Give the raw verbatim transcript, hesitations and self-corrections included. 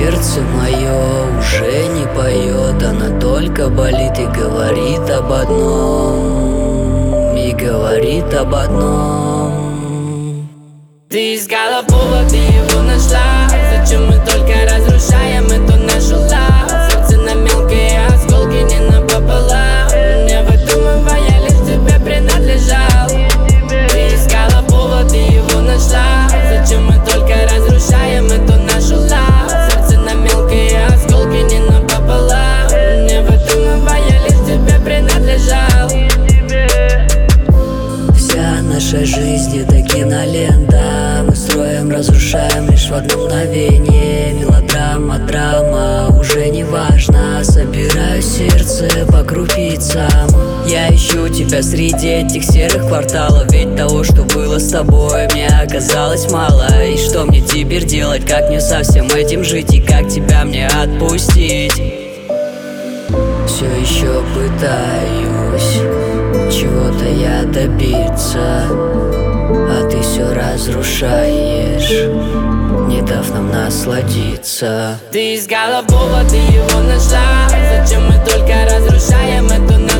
Сердце мое уже не поет, оно только болит и говорит об одном, и говорит об одном. Ты искала повод, ты его нашла. Зачем мы только разрушаем эту нашу ла? Сердце на мелкие осколки, не напополам. Не выдумывая, лишь тебе принадлежал. Ты искала повод, ты его нашла. Зачем мы только разрушаем эту нашу ла? Сердце на мелкие осколки, не напополам. Не выдумывая, лишь тебе принадлежал. Вся наша жизнь — это кинолента. Мы строим, разрушаем лишь в одно мгновение. Мелодрама, драма, уже не важно. Собираю сердце по крупицам. Я ищу тебя среди этих серых кварталов. Ведь того, что было с тобой, мне оказалось мало. И что мне теперь делать, как мне со всем этим жить? И как тебя мне отпустить? Все еще пытаюсь чего-то я добиться, а ты все разрушаешь, не дав нам насладиться. Ты искала повод, ты его нашла. Зачем мы только разрушаем эту